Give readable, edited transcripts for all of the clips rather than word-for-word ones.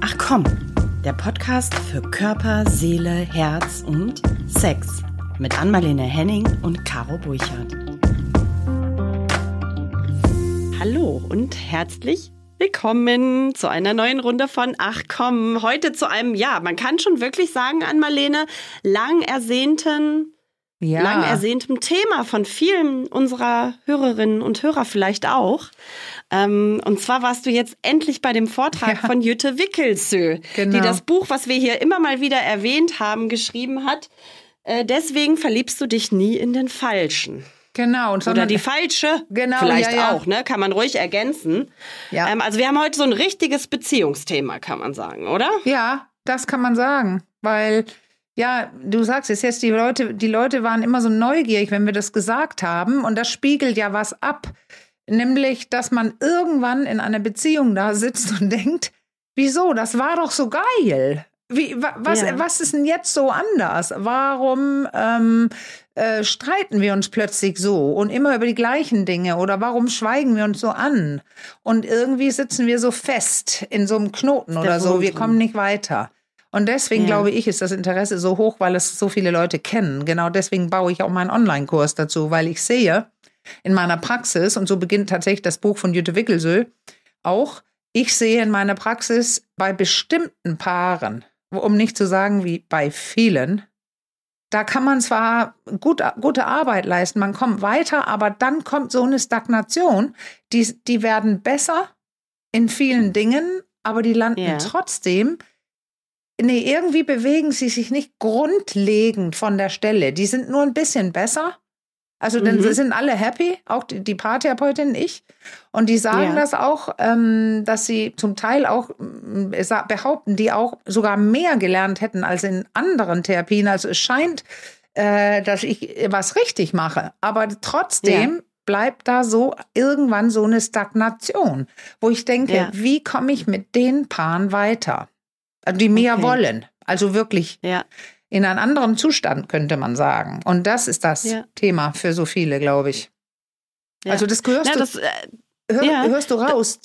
Ach komm, der Podcast für Körper, Seele, Herz und Sex mit Anmalene Henning und Caro Burchardt. Hallo und herzlich willkommen zu einer neuen Runde von Ach komm. Heute zu einem, ja, man kann schon wirklich sagen, Anmalene, lang ersehntem Thema von vielen unserer Hörerinnen und Hörer vielleicht auch. Und zwar warst du jetzt endlich bei dem Vortrag von Jytte Wickelsö, die das Buch, was wir hier immer mal wieder erwähnt haben, geschrieben hat. Deswegen verliebst du dich nie in den Falschen. Genau. Oder die Falsche, vielleicht auch, ne? Kann man ruhig ergänzen. Ja. Also wir haben heute so ein richtiges Beziehungsthema, kann man sagen, oder? Ja, das kann man sagen, weil... Ja, du sagst es jetzt, die Leute waren immer so neugierig, wenn wir das gesagt haben. Und das spiegelt ja was ab. Nämlich, dass man irgendwann in einer Beziehung da sitzt und denkt, wieso, das war doch so geil. Was ist denn jetzt so anders? Warum streiten wir uns plötzlich so und immer über die gleichen Dinge? Oder warum schweigen wir uns so an? Und irgendwie sitzen wir so fest in so einem Knoten oder so. Wir kommen nicht weiter. Und deswegen glaube ich, ist das Interesse so hoch, weil es so viele Leute kennen. Genau deswegen baue ich auch meinen Online-Kurs dazu, weil ich sehe in meiner Praxis, und so beginnt tatsächlich das Buch von Jytte Wickelsö auch, ich sehe in meiner Praxis bei bestimmten Paaren, um nicht zu sagen wie bei vielen, da kann man zwar gute Arbeit leisten, man kommt weiter, aber dann kommt so eine Stagnation, die werden besser in vielen Dingen, aber die landen trotzdem. Nee, irgendwie bewegen sie sich nicht grundlegend von der Stelle. Die sind nur ein bisschen besser. Also dann sind alle happy, auch die Paartherapeutin, ich. Und die sagen das auch, dass sie zum Teil auch behaupten, die auch sogar mehr gelernt hätten als in anderen Therapien. Also es scheint, dass ich was richtig mache. Aber trotzdem bleibt da so irgendwann so eine Stagnation, wo ich denke, wie komme ich mit den Paaren weiter? Die mehr wollen, also wirklich in einen anderen Zustand, könnte man sagen. Und das ist das Thema für so viele, glaube ich. Ja. Also das gehörst hörst du raus,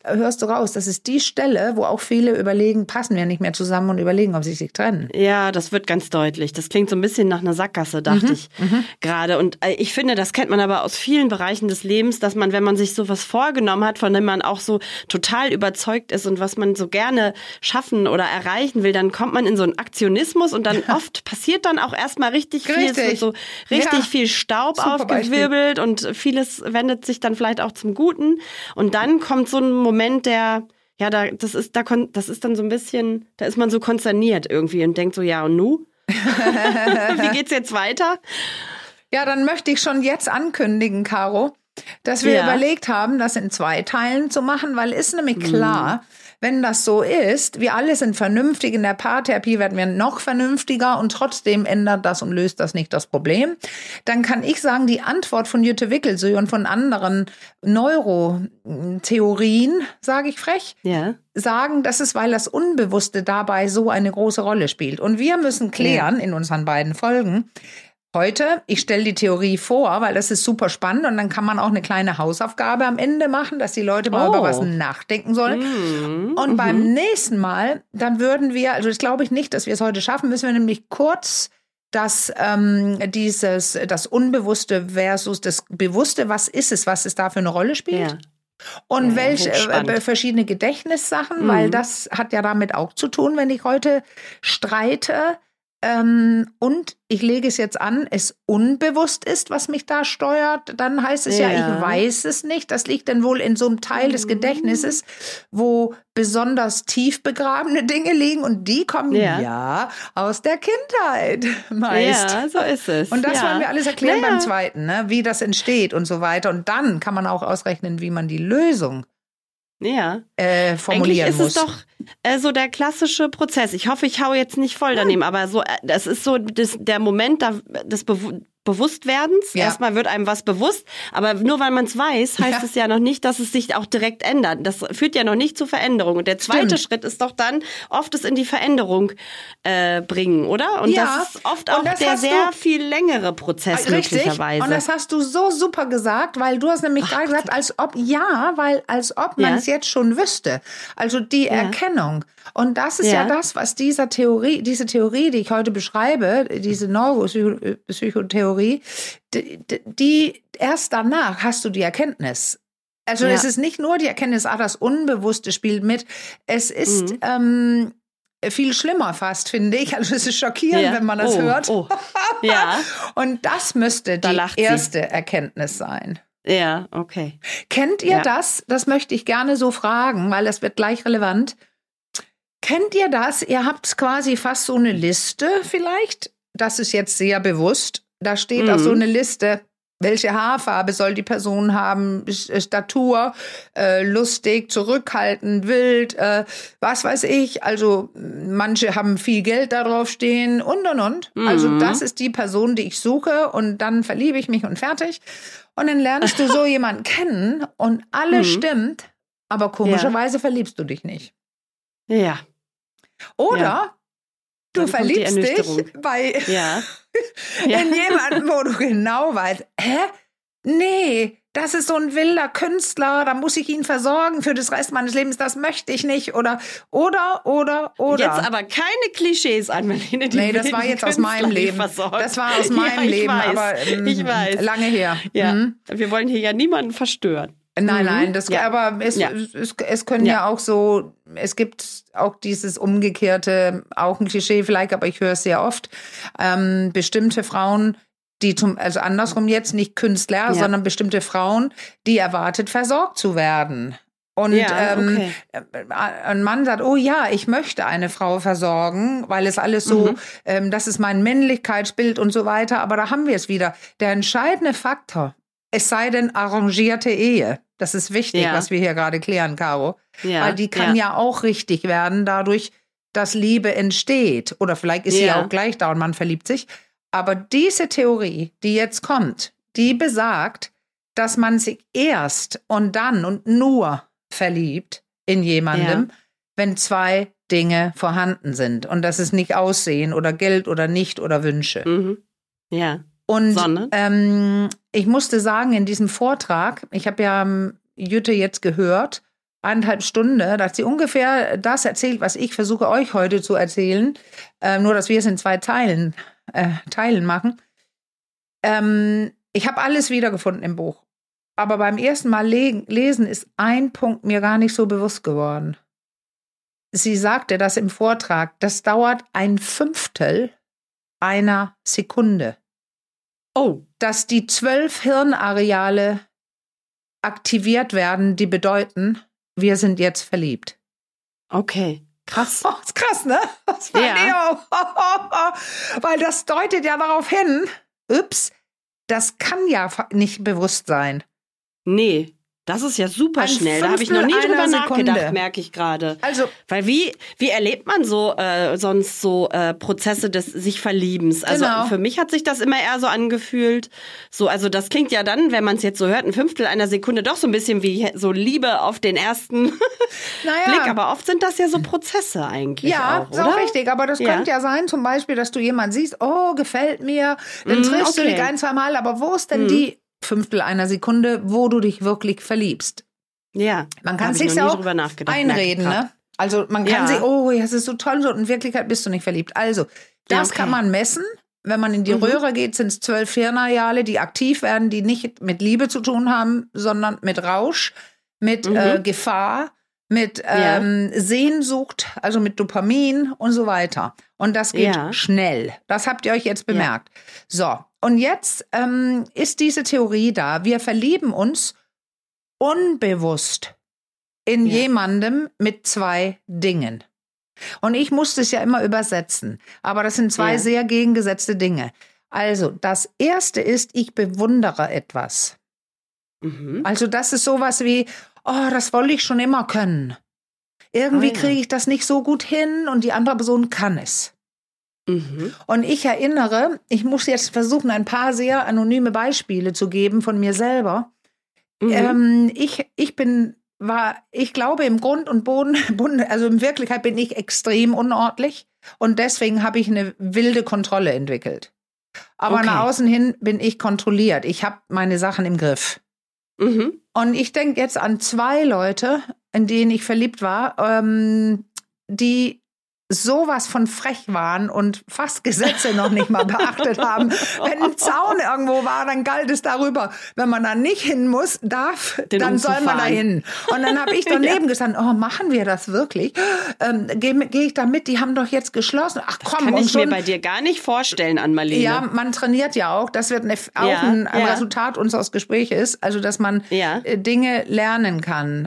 das ist die Stelle, wo auch viele überlegen, passen wir nicht mehr zusammen und überlegen, ob sie sich trennen. Ja, das wird ganz deutlich. Das klingt so ein bisschen nach einer Sackgasse, dachte ich gerade. Und ich finde, das kennt man aber aus vielen Bereichen des Lebens, dass man, wenn man sich sowas vorgenommen hat, von dem man auch so total überzeugt ist und was man so gerne schaffen oder erreichen will, dann kommt man in so einen Aktionismus und dann oft passiert dann auch erstmal richtig viel. Es wird so richtig viel Staub aufgewirbelt und vieles wendet sich dann vielleicht auch zum Guten. Und dann kommt so ein Moment, das ist dann so ein bisschen, da ist man so konsterniert irgendwie und denkt so, ja und nu? Wie geht's jetzt weiter? Ja, dann möchte ich schon jetzt ankündigen, Caro, dass wir überlegt haben, das in 2 Teilen zu machen, weil ist nämlich klar, wenn das so ist, wir alle sind vernünftig, in der Paartherapie werden wir noch vernünftiger und trotzdem ändert das und löst das nicht das Problem, dann kann ich sagen, die Antwort von Jytte Wickelsö und von anderen Neurotheorien, sage ich frech, sagen, das ist, weil das Unbewusste dabei so eine große Rolle spielt. Und wir müssen klären in unseren beiden Folgen, heute, ich stelle die Theorie vor, weil das ist super spannend und dann kann man auch eine kleine Hausaufgabe am Ende machen, dass die Leute mal über was nachdenken sollen. Und beim nächsten Mal, dann würden wir, also das glaube ich nicht, dass wir es heute schaffen, müssen wir nämlich kurz das Unbewusste versus das Bewusste, was ist es, was es da für eine Rolle spielt? Und welche verschiedene Gedächtnissachen, weil das hat ja damit auch zu tun, wenn ich heute streite, und ich lege es jetzt an, es unbewusst ist, was mich da steuert, dann heißt es ich weiß es nicht. Das liegt dann wohl in so einem Teil des Gedächtnisses, wo besonders tief begrabene Dinge liegen und die kommen aus der Kindheit meist. Ja, so ist es. Und das wollen wir alles erklären beim zweiten, ne? Wie das entsteht und so weiter. Und dann kann man auch ausrechnen, wie man die Lösung formulieren eigentlich ist muss. Es doch so der klassische Prozess. Ich hoffe, ich hau jetzt nicht voll daneben, aber so, das ist so der Moment, das Bewusstwerdens. Ja. Erstmal wird einem was bewusst, aber nur weil man es weiß, heißt es ja noch nicht, dass es sich auch direkt ändert. Das führt ja noch nicht zur Veränderung. Und der zweite Schritt ist doch dann, oft es in die Veränderung bringen, oder? Und das ist oft auch der sehr viel längere Prozess möglicherweise. Und das hast du so super gesagt, weil du hast nämlich gerade gesagt, als ob man es jetzt schon wüsste. Also die Erkennung. Und das ist ja das, was diese Theorie, die ich heute beschreibe, diese Neuropsychotheorie, die erst danach hast du die Erkenntnis. Also es ist nicht nur die Erkenntnis, das Unbewusste spielt mit. Es ist viel schlimmer fast, finde ich. Also es ist schockierend, wenn man das hört. Ja. Und das müsste die erste Erkenntnis sein. Ja, okay. Kennt ihr das? Das möchte ich gerne so fragen, weil das wird gleich relevant. Kennt ihr das? Ihr habt quasi fast so eine Liste vielleicht. Das ist jetzt sehr bewusst. Da steht auch so eine Liste. Welche Haarfarbe soll die Person haben? Statur, lustig, zurückhaltend, wild, was weiß ich. Also manche haben viel Geld darauf stehen und. Also das ist die Person, die ich suche und dann verliebe ich mich und fertig. Und dann lernst du so jemanden kennen und alles stimmt, aber komischerweise verliebst du dich nicht. Ja. Oder du verliebst dich bei in jemanden, wo du genau weißt, nee, das ist so ein wilder Künstler, da muss ich ihn versorgen für das Rest meines Lebens, das möchte ich nicht. Oder. Jetzt aber keine Klischees an, Marlene. Nee, das war jetzt aus meinem Leben. Das war aus meinem Leben, weiß, aber ich weiß. Lange her. Ja. Wir wollen hier ja niemanden verstören. Nein, aber es können ja auch so, es gibt auch dieses umgekehrte, auch ein Klischee vielleicht, aber ich höre es sehr oft, bestimmte Frauen, die also andersrum jetzt, nicht Künstler, sondern bestimmte Frauen, die erwartet, versorgt zu werden. Und ein Mann sagt, oh ja, ich möchte eine Frau versorgen, weil es alles so, das ist mein Männlichkeitsbild und so weiter, aber da haben wir es wieder. Der entscheidende Faktor, es sei denn arrangierte Ehe. Das ist wichtig, was wir hier gerade klären, Caro. Ja, weil die kann ja auch richtig werden, dadurch, dass Liebe entsteht. Oder vielleicht ist sie auch gleich da und man verliebt sich. Aber diese Theorie, die jetzt kommt, die besagt, dass man sich erst und dann und nur verliebt in jemandem, wenn zwei Dinge vorhanden sind. Und das ist nicht Aussehen oder Geld oder nicht oder Wünsche. Mhm. Ja. Und ich musste sagen, in diesem Vortrag, ich habe ja Jütte jetzt gehört, 1,5 Stunden, da hat sie ungefähr das erzählt, was ich versuche euch heute zu erzählen, nur dass wir es in 2 Teilen machen. Ich habe alles wiedergefunden im Buch, aber beim ersten Mal lesen ist ein Punkt mir gar nicht so bewusst geworden. Sie sagte das im Vortrag, das dauert 1/5 einer Sekunde. Dass die 12 Hirnareale aktiviert werden, die bedeuten, wir sind jetzt verliebt. Okay, krass. Oh, ist krass, ne? Das war weil das deutet ja darauf hin, das kann ja nicht bewusst sein. Nee. Das ist ja super schnell. Da habe ich noch nie drüber nachgedacht, merke ich gerade. Also, weil wie erlebt man so sonst so Prozesse des sich Verliebens? Also für mich hat sich das immer eher so angefühlt. So, also das klingt ja dann, wenn man es jetzt so hört, 1/5 einer Sekunde doch so ein bisschen wie so Liebe auf den ersten Blick. Aber oft sind das ja so Prozesse eigentlich auch, oder? Ja, ist auch richtig. Aber das könnte ja sein, zum Beispiel, dass du jemanden siehst, oh, gefällt mir, dann triffst du dich 1-2 Mal. Aber wo ist denn die 1/5 einer Sekunde, wo du dich wirklich verliebst? Ja, man kann sich ja auch einreden, ne? Also man kann sich, oh, es ist so toll, und in Wirklichkeit bist du nicht verliebt. Also, das kann man messen. Wenn man in die Röhre geht, sind es 12 Hirnareale, die aktiv werden, die nicht mit Liebe zu tun haben, sondern mit Rausch, mit Gefahr, mit Sehnsucht, also mit Dopamin und so weiter. Und das geht schnell. Das habt ihr euch jetzt bemerkt. So, und jetzt ist diese Theorie da. Wir verlieben uns unbewusst in jemandem mit 2 Dingen. Und ich musste es ja immer übersetzen. Aber das sind 2 sehr gegengesetzte Dinge. Also, das erste ist, ich bewundere etwas. Also, das ist sowas wie, oh, das wollte ich schon immer können. Irgendwie kriege ich das nicht so gut hin und die andere Person kann es. Und ich erinnere, ich muss jetzt versuchen, ein paar sehr anonyme Beispiele zu geben von mir selber. Ich glaube, im Grund und Boden, also in Wirklichkeit bin ich extrem unordentlich und deswegen habe ich eine wilde Kontrolle entwickelt. Aber nach außen hin bin ich kontrolliert. Ich habe meine Sachen im Griff. Und ich denke jetzt an 2 Leute, in denen ich verliebt war, die sowas von frech waren und fast Gesetze noch nicht mal beachtet haben. Wenn ein Zaun irgendwo war, dann galt es darüber. Wenn man da nicht hin muss, dann soll man da hin. Und dann habe ich daneben gesagt, oh, machen wir das wirklich? Gehe ich da mit? Die haben doch jetzt geschlossen. Ach komm. Das kann ich mir bei dir gar nicht vorstellen, Ann-Marlene. Ja, man trainiert ja auch. Das wird ein Resultat unseres Gespräches. Also, dass man Dinge lernen kann,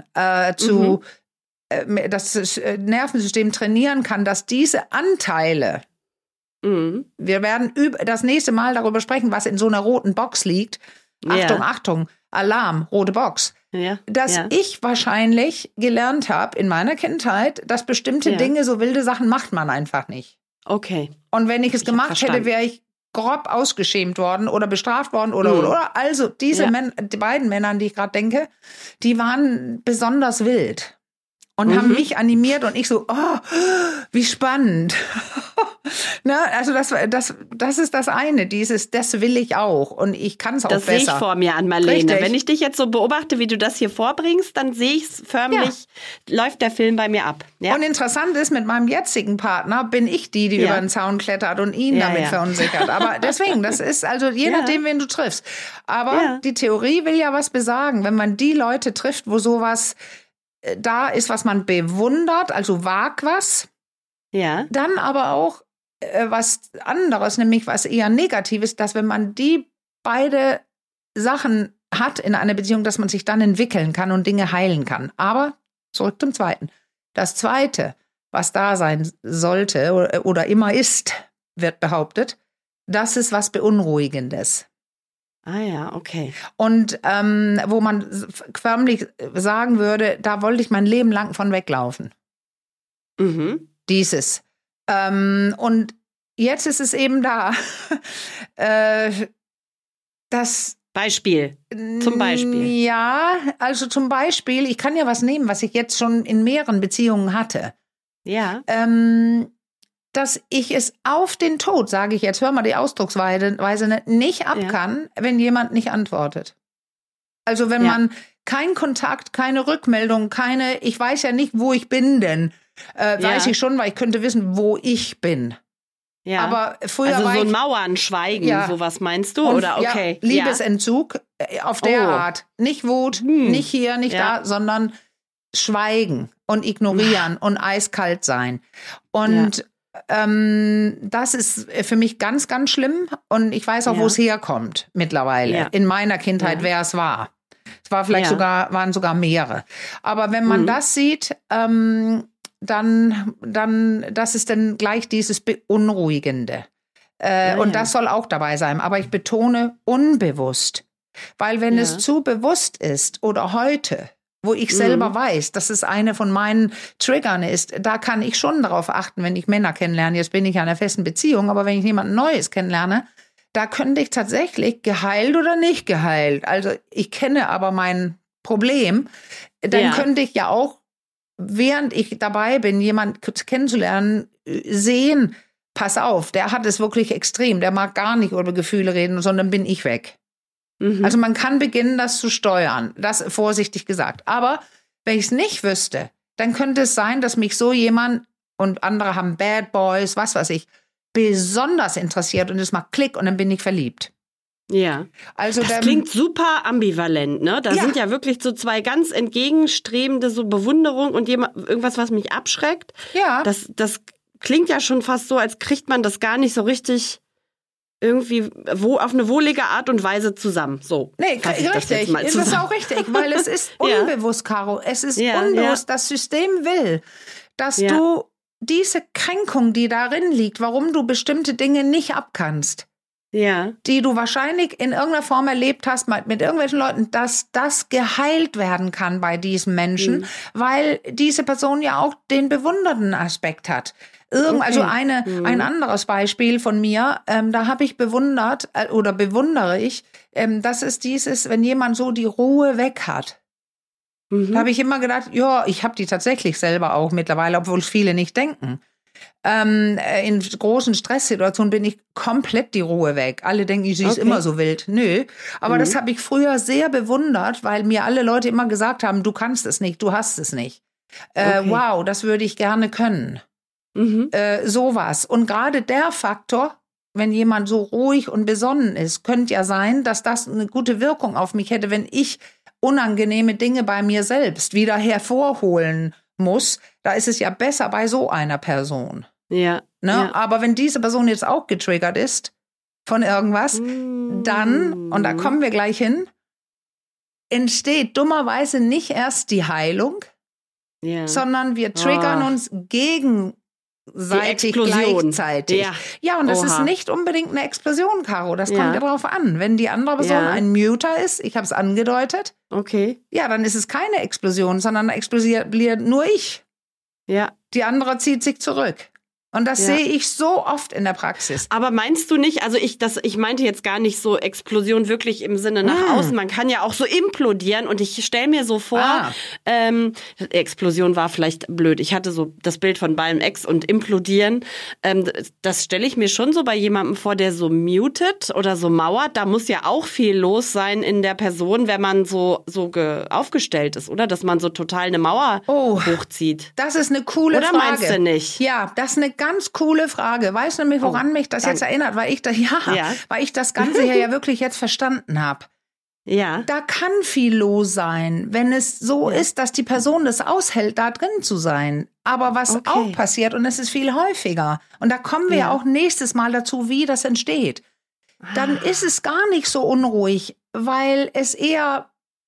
das Nervensystem trainieren kann, dass diese Anteile, wir werden das nächste Mal darüber sprechen, was in so einer roten Box liegt. Achtung, Alarm, rote Box. Dass ich wahrscheinlich gelernt habe in meiner Kindheit, dass bestimmte Dinge, so wilde Sachen macht man einfach nicht. Okay. Und wenn ich es gemacht hätte, wäre ich grob ausgeschämt worden oder bestraft worden oder. Also diese die beiden Männern, die ich gerade denke, die waren besonders wild. Und haben mich animiert und ich so, oh, wie spannend. Ne? Also das ist das eine, das will ich auch und ich kann es auch besser. Das sehe ich vor mir, Ann-Marlene. Wenn ich dich jetzt so beobachte, wie du das hier vorbringst, dann sehe ich es förmlich, läuft der Film bei mir ab. Ja. Und interessant ist, mit meinem jetzigen Partner bin ich die über den Zaun klettert und ihn damit verunsichert. Aber deswegen, das ist also je nachdem, wen du triffst. Aber die Theorie will ja was besagen, wenn man die Leute trifft, wo sowas da ist, was man bewundert, also wag was. Ja. Dann aber auch was anderes, nämlich was eher Negatives, dass wenn man die beide Sachen hat in einer Beziehung, dass man sich dann entwickeln kann und Dinge heilen kann. Aber zurück zum Zweiten. Das Zweite, was da sein sollte oder immer ist, wird behauptet, das ist was Beunruhigendes. Ah ja, okay. Und wo man förmlich sagen würde, da wollte ich mein Leben lang von weglaufen. Dieses. Und jetzt ist es eben da. Das Beispiel. Zum Beispiel. Ja, also zum Beispiel, ich kann ja was nehmen, was ich jetzt schon in mehreren Beziehungen hatte. Ja. Dass ich es auf den Tod, sage ich jetzt, hör mal die Ausdrucksweise, nicht ab kann, wenn jemand nicht antwortet. Also wenn man kein Kontakt, keine Rückmeldung, ich weiß ja nicht, wo ich bin denn. Weiß ich schon, weil ich könnte wissen, wo ich bin. Ja. Aber früher also so ein Mauern, Schweigen, sowas meinst du? Oder okay. Ja, Liebesentzug auf der Art. Nicht Wut, nicht hier, nicht da, sondern Schweigen und ignorieren und eiskalt sein. Und das ist für mich ganz, ganz schlimm und ich weiß auch, wo es herkommt mittlerweile. Ja. In meiner Kindheit, wer es war. Es war vielleicht waren sogar mehrere. Aber wenn man das sieht, dann, das ist dann gleich dieses Beunruhigende. Und das soll auch dabei sein. Aber ich betone unbewusst. Weil wenn es zu bewusst ist oder heute, wo ich selber weiß, dass es eine von meinen Triggern ist, da kann ich schon darauf achten, wenn ich Männer kennenlerne. Jetzt bin ich ja in einer festen Beziehung, aber wenn ich jemanden Neues kennenlerne, da könnte ich tatsächlich geheilt oder nicht geheilt. Also ich kenne aber mein Problem. Dann könnte ich ja auch, während ich dabei bin, jemanden kennenzulernen, sehen, pass auf, der hat es wirklich extrem, der mag gar nicht über Gefühle reden, sondern bin ich weg. Also man kann beginnen, das zu steuern. Das vorsichtig gesagt. Aber wenn ich es nicht wüsste, dann könnte es sein, dass mich so jemand und andere haben Bad Boys, was weiß ich, besonders interessiert und es macht Klick und dann bin ich verliebt. Ja, also das klingt super ambivalent, ne? Da sind ja wirklich so zwei ganz entgegenstrebende, so Bewunderung und irgendwas, was mich abschreckt. Ja. Das klingt ja schon fast so, als kriegt man das gar nicht so richtig irgendwie auf eine wohlige Art und Weise zusammen. So. Nee, richtig. Es ist auch richtig, weil es ist unbewusst, Caro. Es ist unbewusst. Das System will, dass du diese Kränkung, die darin liegt, warum du bestimmte Dinge nicht abkannst, die du wahrscheinlich in irgendeiner Form erlebt hast mit irgendwelchen Leuten, dass das geheilt werden kann bei diesem Menschen, weil diese Person ja auch den bewundernden Aspekt hat. Also ein anderes Beispiel von mir, da habe ich bewundert oder bewundere ich, das ist dieses, wenn jemand so die Ruhe weg hat. Da habe ich immer gedacht, ja, ich habe die tatsächlich selber auch mittlerweile, obwohl es viele nicht denken. In großen Stresssituationen bin ich komplett die Ruhe weg. Alle denken, sie ist immer so wild. Nö, aber das habe ich früher sehr bewundert, weil mir alle Leute immer gesagt haben, du kannst es nicht, du hast es nicht. Wow, das würde ich gerne können. Sowas. Und gerade der Faktor, wenn jemand so ruhig und besonnen ist, könnte ja sein, dass das eine gute Wirkung auf mich hätte, wenn ich unangenehme Dinge bei mir selbst wieder hervorholen muss. Da ist es ja besser bei so einer Person. Ja. Ne? Ja. Aber wenn diese Person jetzt auch getriggert ist von irgendwas, dann, und da kommen wir gleich hin, entsteht dummerweise nicht erst die Heilung, sondern wir triggern uns gegenseitig gleichzeitig. Ja, und das ist nicht unbedingt eine Explosion, Caro. Das kommt ja drauf an. Wenn die andere Person ein Muter ist, ich habe es angedeutet, ja, dann ist es keine Explosion, sondern explodiert nur ich. Ja. Die andere zieht sich zurück. Und das sehe ich so oft in der Praxis. Aber meinst du nicht, also ich meinte jetzt gar nicht so Explosion wirklich im Sinne nach außen. Man kann ja auch so implodieren und ich stelle mir so vor, Explosion war vielleicht blöd. Ich hatte so das Bild von beim Ex und implodieren. Das stelle ich mir schon so bei jemandem vor, der so mutet oder so mauert. Da muss ja auch viel los sein in der Person, wenn man so aufgestellt ist, oder? Dass man so total eine Mauer hochzieht. Das ist eine coole Frage. Oder meinst du nicht? Ja, das ist eine ganz coole Frage. Weißt du nämlich, woran mich das jetzt erinnert? Weil ich das Ganze hier ja wirklich jetzt verstanden habe. Ja. Da kann viel los sein, wenn es so ist, dass die Person das aushält, da drin zu sein. Aber was auch passiert, und es ist viel häufiger, und da kommen wir ja auch nächstes Mal dazu, wie das entsteht, dann ist es gar nicht so unruhig, weil es eher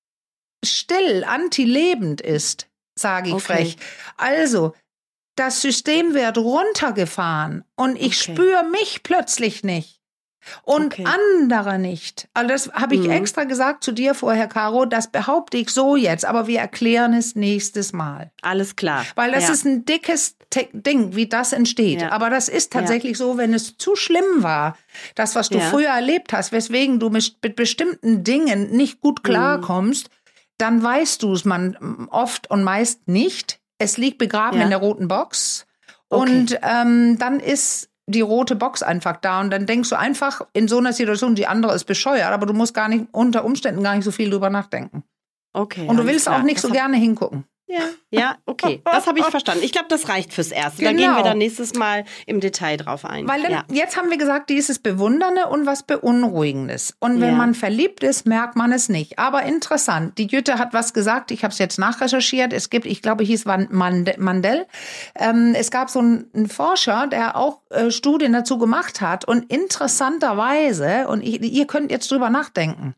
still, antilebend ist, sage ich frech. Also, das System wird runtergefahren und ich spüre mich plötzlich nicht und andere nicht. Also das habe ich extra gesagt zu dir vorher, Caro, das behaupte ich so jetzt, aber wir erklären es nächstes Mal. Alles klar. Weil das ist ein dickes Ding, wie das entsteht. Ja. Aber das ist tatsächlich so, wenn es zu schlimm war, das, was du früher erlebt hast, weswegen du mit bestimmten Dingen nicht gut klarkommst, dann weißt du es man oft und meist nicht. Es liegt begraben in der roten Box und dann ist die rote Box einfach da und dann denkst du einfach in so einer Situation, die andere ist bescheuert, aber du musst unter Umständen gar nicht so viel drüber nachdenken. Okay. Und du willst auch nicht so gerne hingucken. Ja, okay. Das habe ich verstanden. Ich glaube, das reicht fürs Erste. Da gehen wir dann nächstes Mal im Detail drauf ein. Weil jetzt haben wir gesagt, dieses Bewundernde und was Beunruhigendes. Und wenn man verliebt ist, merkt man es nicht. Aber interessant, die Jütte hat was gesagt, ich habe es jetzt nachrecherchiert. Es gibt, ich glaube, hieß Mandel. Es gab so einen Forscher, der auch Studien dazu gemacht hat. Und interessanterweise, und ihr könnt jetzt drüber nachdenken,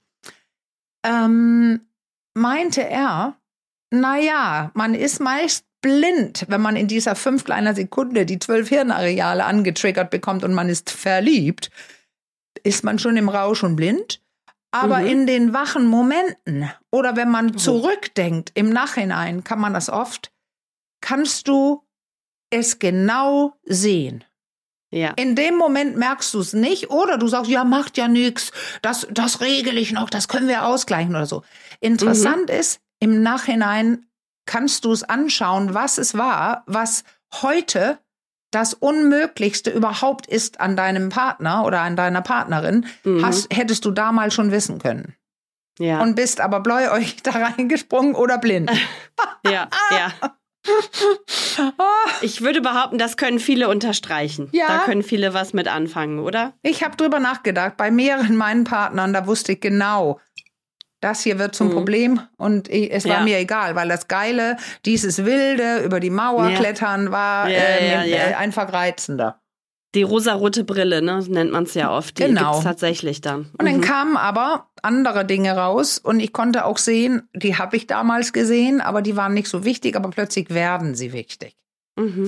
meinte er, naja, man ist meist blind, wenn man in dieser 5 kleiner Sekunde die 12 Hirnareale angetriggert bekommt und man ist verliebt, ist man schon im Rausch und blind. Aber in den wachen Momenten oder wenn man zurückdenkt, im Nachhinein kann man das oft, kannst du es genau sehen. Ja. In dem Moment merkst du es nicht oder du sagst, ja, macht ja nichts, das regel ich noch, das können wir ausgleichen oder so. Interessant ist, im Nachhinein kannst du es anschauen, was es war, was heute das Unmöglichste überhaupt ist an deinem Partner oder an deiner Partnerin, hättest du damals schon wissen können. Ja. Und bist aber bläuäugig da reingesprungen oder blind. Ja. Ich würde behaupten, das können viele unterstreichen. Ja. Da können viele was mit anfangen, oder? Ich habe drüber nachgedacht. Bei mehreren meinen Partnern, da wusste ich genau, das hier wird zum Problem und es war mir egal, weil das Geile, dieses Wilde, über die Mauer klettern war einfach reizender. Die rosarote Brille, ne, nennt man es ja oft. Die gibt's tatsächlich dann. Und dann kamen aber andere Dinge raus und ich konnte auch sehen, die habe ich damals gesehen, aber die waren nicht so wichtig, aber plötzlich werden sie wichtig.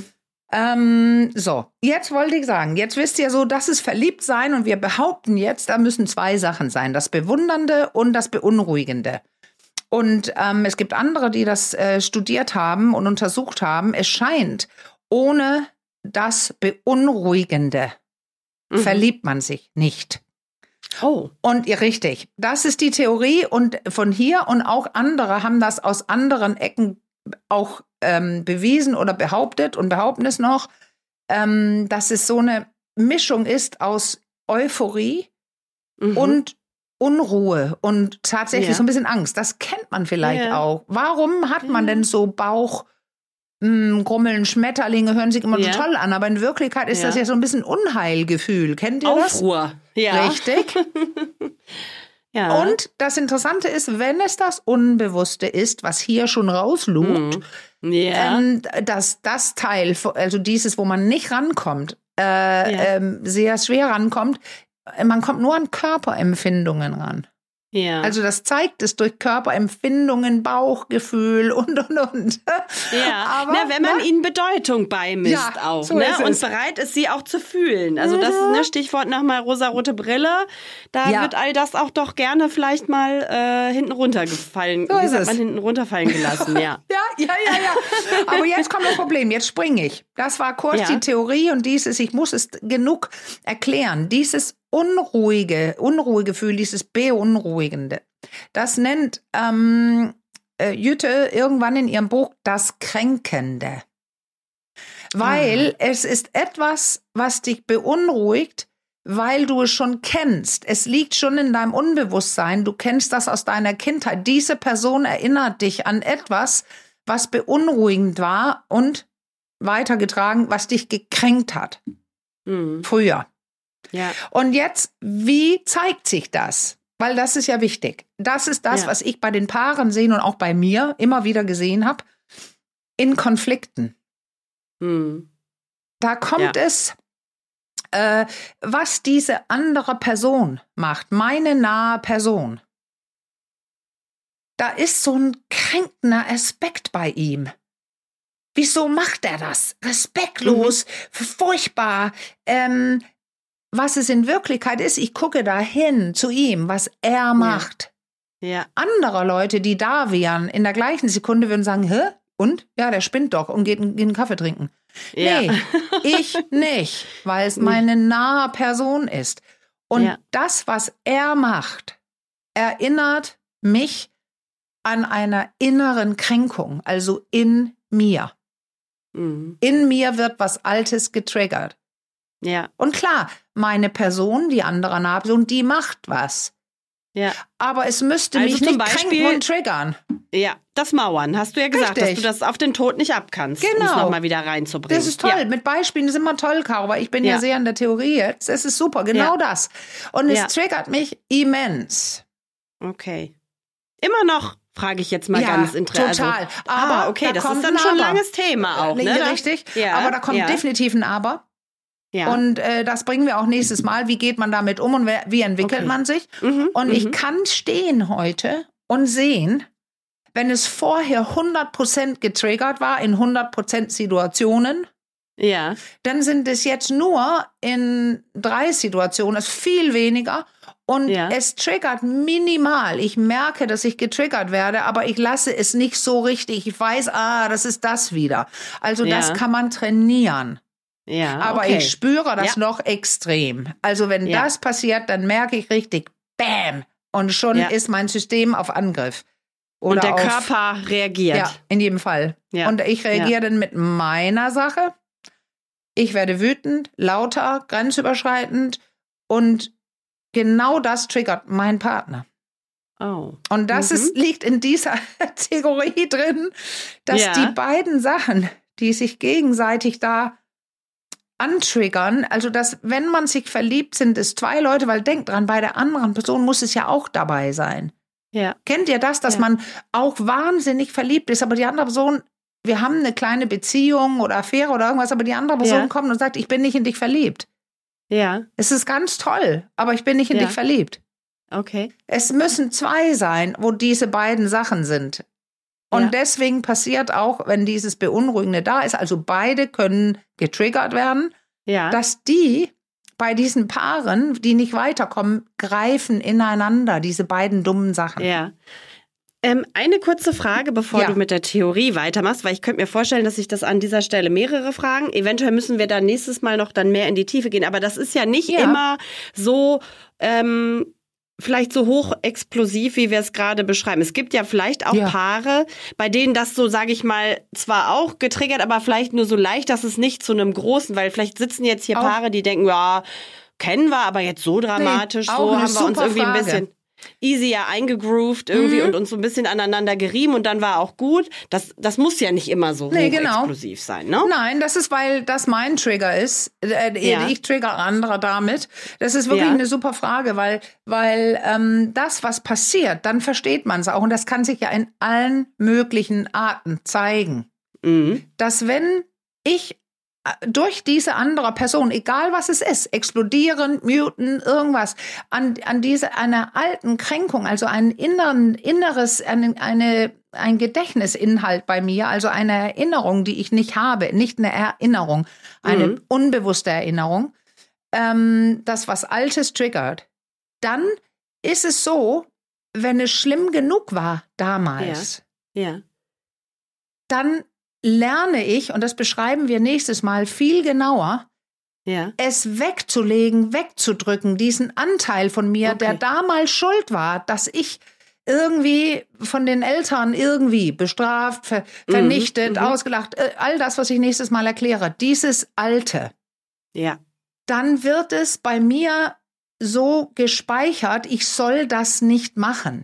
So, jetzt wollte ich sagen, jetzt wisst ihr so, das ist Verliebtsein und wir behaupten jetzt, da müssen 2 Sachen sein, das Bewundernde und das Beunruhigende. Und es gibt andere, die das studiert haben und untersucht haben. Es scheint, ohne das Beunruhigende verliebt man sich nicht. Oh. Und richtig, das ist die Theorie und von hier und auch andere haben das aus anderen Ecken auch bewiesen oder behauptet und behaupten es noch, dass es so eine Mischung ist aus Euphorie und Unruhe und tatsächlich so ein bisschen Angst. Das kennt man vielleicht auch. Warum hat man denn so Grummeln, Schmetterlinge hören sich immer so toll an, aber in Wirklichkeit ist das ja so ein bisschen Unheilgefühl. Kennt ihr das? Aufruhr. Ja. Richtig. Ja. Und das Interessante ist, wenn es das Unbewusste ist, was hier schon rauslugt, dass das Teil, also dieses, wo man nicht rankommt, sehr schwer rankommt, man kommt nur an Körperempfindungen ran. Ja. Also das zeigt es durch Körperempfindungen, Bauchgefühl und. Ja, aber wenn man ihnen Bedeutung beimisst auch, so ne? ist es. Und bereit ist, sie auch zu fühlen. Also das ist ne Stichwort nochmal rosarote Brille. Da wird all das auch doch gerne vielleicht mal hinten runtergefallen. So ist es. Man hinten runterfallen gelassen, ja. Ja. Aber jetzt kommt das Problem, jetzt springe ich. Das war kurz die Theorie und ich muss es genug erklären. Dieses unruhige Gefühl, dieses Beunruhigende. Das nennt Jütte irgendwann in ihrem Buch das Kränkende. Weil es ist etwas, was dich beunruhigt, weil du es schon kennst. Es liegt schon in deinem Unbewusstsein. Du kennst das aus deiner Kindheit. Diese Person erinnert dich an etwas, was beunruhigend war und weitergetragen, was dich gekränkt hat. Früher. Ja. Und jetzt, wie zeigt sich das? Weil das ist ja wichtig. Das ist das, was ich bei den Paaren sehe und auch bei mir immer wieder gesehen habe. In Konflikten. Da kommt es, was diese andere Person macht, meine nahe Person. Da ist so ein kränkender Aspekt bei ihm. Wieso macht er das? Respektlos, furchtbar. Was es in Wirklichkeit ist, ich gucke dahin zu ihm, was er macht. Ja. Andere Leute, die da wären, in der gleichen Sekunde würden sagen, hä? Und? Ja, der spinnt doch und geht einen Kaffee trinken. Ja. Nee, ich nicht, weil es meine nahe Person ist. Und das, was er macht, erinnert mich an einer inneren Kränkung, also in mir. In mir wird was Altes getriggert. Ja. Und klar, meine Person, die andere nahe Person, die macht was. Ja. Aber es müsste mich nicht kränken und triggern. Ja, das Mauern, hast du ja gesagt, dass du das auf den Tod nicht abkannst, um es nochmal wieder reinzubringen. Das ist toll. Ja. Mit Beispielen ist immer toll, Caro, weil ich bin ja sehr in der Theorie jetzt. Es ist super, genau das. Und es triggert mich immens. Okay. Immer noch, frage ich jetzt mal ganz interessiert. Total. Aber okay, das ist dann schon ein langes Thema auch, ne? Richtig. Aber da kommt definitiv ein Aber. Ja. Und das bringen wir auch nächstes Mal. Wie geht man damit um und wie entwickelt man sich? Und ich kann stehen heute und sehen, wenn es vorher 100% getriggert war in 100% Situationen, dann sind es jetzt nur in 3 Situationen, es ist viel weniger und es triggert minimal. Ich merke, dass ich getriggert werde, aber ich lasse es nicht so richtig. Ich weiß, das ist das wieder. Also das kann man trainieren. Ja, aber ich spüre das noch extrem. Also wenn das passiert, dann merke ich richtig, bam, und schon ist mein System auf Angriff. Oder und der Körper reagiert. Ja, in jedem Fall. Ja. Und ich reagiere dann mit meiner Sache. Ich werde wütend, lauter, grenzüberschreitend und genau das triggert meinen Partner. Oh. Und das liegt in dieser Theorie drin, dass die beiden Sachen, die sich gegenseitig da antriggern, also dass, wenn man sich verliebt, sind es 2 Leute, weil denkt dran, bei der anderen Person muss es ja auch dabei sein. Ja. Kennt ihr das, dass man auch wahnsinnig verliebt ist, aber die andere Person, wir haben eine kleine Beziehung oder Affäre oder irgendwas, aber die andere Person kommt und sagt, ich bin nicht in dich verliebt. Ja. Es ist ganz toll, aber ich bin nicht in dich verliebt. Okay. Es müssen 2 sein, wo diese beiden Sachen sind. Und deswegen passiert auch, wenn dieses Beunruhigende da ist, also beide können getriggert werden, dass die bei diesen Paaren, die nicht weiterkommen, greifen ineinander, diese beiden dummen Sachen. Ja. Eine kurze Frage, bevor du mit der Theorie weitermachst, weil ich könnte mir vorstellen, dass sich das an dieser Stelle mehrere Fragen. Eventuell müssen wir dann nächstes Mal noch dann mehr in die Tiefe gehen. Aber das ist ja nicht immer so vielleicht so hochexplosiv, wie wir es gerade beschreiben. Es gibt ja vielleicht auch Paare, bei denen das so, sage ich mal, zwar auch getriggert, aber vielleicht nur so leicht, dass es nicht zu einem großen, weil vielleicht sitzen jetzt hier Paare, die denken, ja, kennen wir, aber jetzt so dramatisch, so haben wir uns irgendwie ein bisschen easier eingegroovt irgendwie und uns so ein bisschen aneinander gerieben und dann war auch gut. Das muss ja nicht immer so explosiv sein, ne? Nein, das ist, weil das mein Trigger ist. Ich trigger andere damit. Das ist wirklich eine super Frage, weil das, was passiert, dann versteht man es auch. Und das kann sich ja in allen möglichen Arten zeigen. Dass wenn ich durch diese andere Person, egal was es ist, explodieren, muten, irgendwas, an einer alten Kränkung, also ein ein Gedächtnisinhalt bei mir, also eine Erinnerung, die ich nicht habe, nicht eine Erinnerung, eine unbewusste Erinnerung, das was Altes triggert, dann ist es so, wenn es schlimm genug war damals, dann lerne ich, und das beschreiben wir nächstes Mal viel genauer, es wegzulegen, wegzudrücken, diesen Anteil von mir, der damals schuld war, dass ich irgendwie von den Eltern irgendwie bestraft, vernichtet, ausgelacht, all das, was ich nächstes Mal erkläre, dieses Alte. Dann wird es bei mir so gespeichert, ich soll das nicht machen.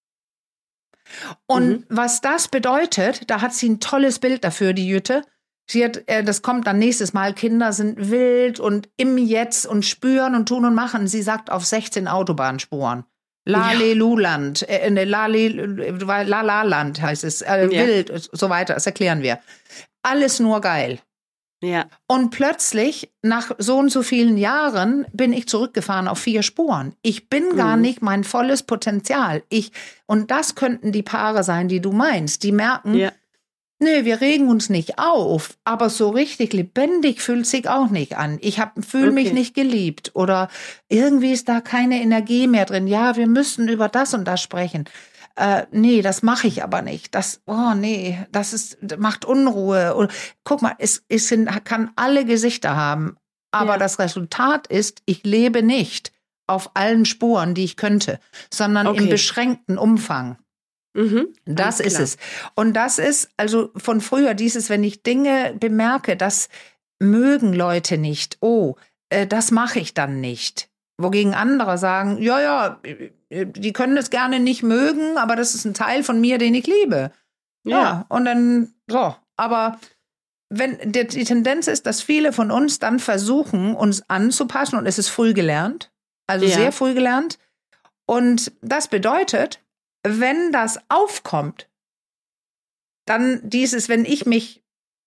Und was das bedeutet, da hat sie ein tolles Bild dafür, die Jütte. Sie hat, das kommt dann nächstes Mal, Kinder sind wild und im Jetzt und spüren und tun und machen. Sie sagt auf 16 Autobahnspuren. Laleluland, Lalaland heißt es, wild, so weiter, das erklären wir. Alles nur geil. Und plötzlich, nach so und so vielen Jahren, bin ich zurückgefahren auf 4 Spuren. Ich bin gar nicht mein volles Potenzial. Und das könnten die Paare sein, die du meinst. Die merken, nee, wir regen uns nicht auf, aber so richtig lebendig fühlt sich auch nicht an. Ich fühle mich nicht geliebt oder irgendwie ist da keine Energie mehr drin. Ja, wir müssen über das und das sprechen. Nee, das mache ich aber nicht. Das macht Unruhe. Oder, guck mal, es kann alle Gesichter haben. Aber das Resultat ist, ich lebe nicht auf allen Spuren, die ich könnte, sondern im beschränkten Umfang. Das ist es. Und das ist also von früher dieses, wenn ich Dinge bemerke, das mögen Leute nicht. Das mache ich dann nicht. Wogegen andere sagen, die können es gerne nicht mögen, aber das ist ein Teil von mir, den ich liebe. Ja, und dann so. Aber wenn die Tendenz ist, dass viele von uns dann versuchen, uns anzupassen und es ist früh gelernt, also sehr früh gelernt. Und das bedeutet, wenn das aufkommt, dann wenn ich mich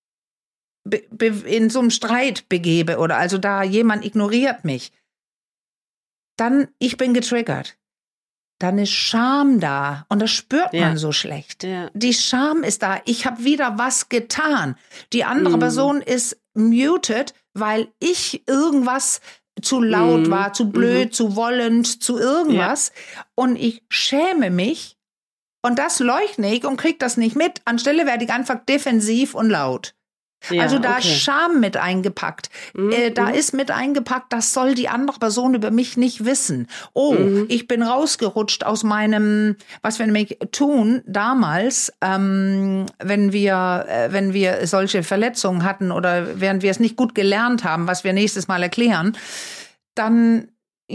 in so einem Streit begebe oder also da jemand ignoriert mich, dann ich bin getriggert. Dann ist Scham da und das spürt man so schlecht. Die Scham ist da. Ich habe wieder was getan. Die andere Person ist muted, weil ich irgendwas zu laut war, zu blöd, zu wollend, zu irgendwas. Und ich schäme mich und das leugne ich und kriege das nicht mit. Anstelle werde ich einfach defensiv und laut. Also da ist Scham mit eingepackt. Da ist mit eingepackt, das soll die andere Person über mich nicht wissen. Ich bin rausgerutscht aus meinem, was wir nämlich tun damals, wenn wir solche Verletzungen hatten oder während wir es nicht gut gelernt haben, was wir nächstes Mal erklären, dann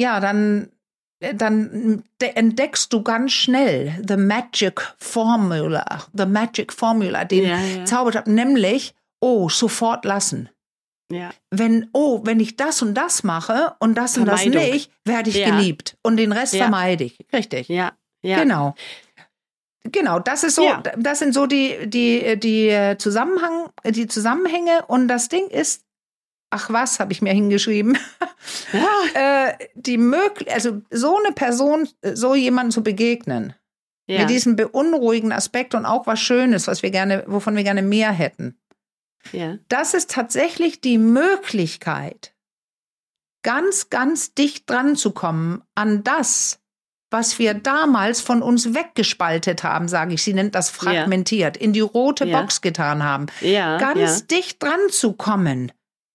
entdeckst du ganz schnell the magic formula, den Zauberstab, nämlich sofort lassen. Wenn ich das und das mache und das und das nicht, werde ich geliebt. Und den Rest vermeide ich. Richtig. Genau. Genau, das ist so, das sind so die Zusammenhänge. Und das Ding ist, habe ich mir hingeschrieben. Also so eine Person, so jemandem zu begegnen, Ja. Mit diesem beunruhigenden Aspekt und auch was Schönes, wovon wir gerne mehr hätten. Ja. Das ist tatsächlich die Möglichkeit, ganz, ganz dicht dran zu kommen an das, was wir damals von uns weggespaltet haben, sage ich. Sie nennt das fragmentiert, in die rote Box getan haben. Ja. Ganz dicht dran zu kommen.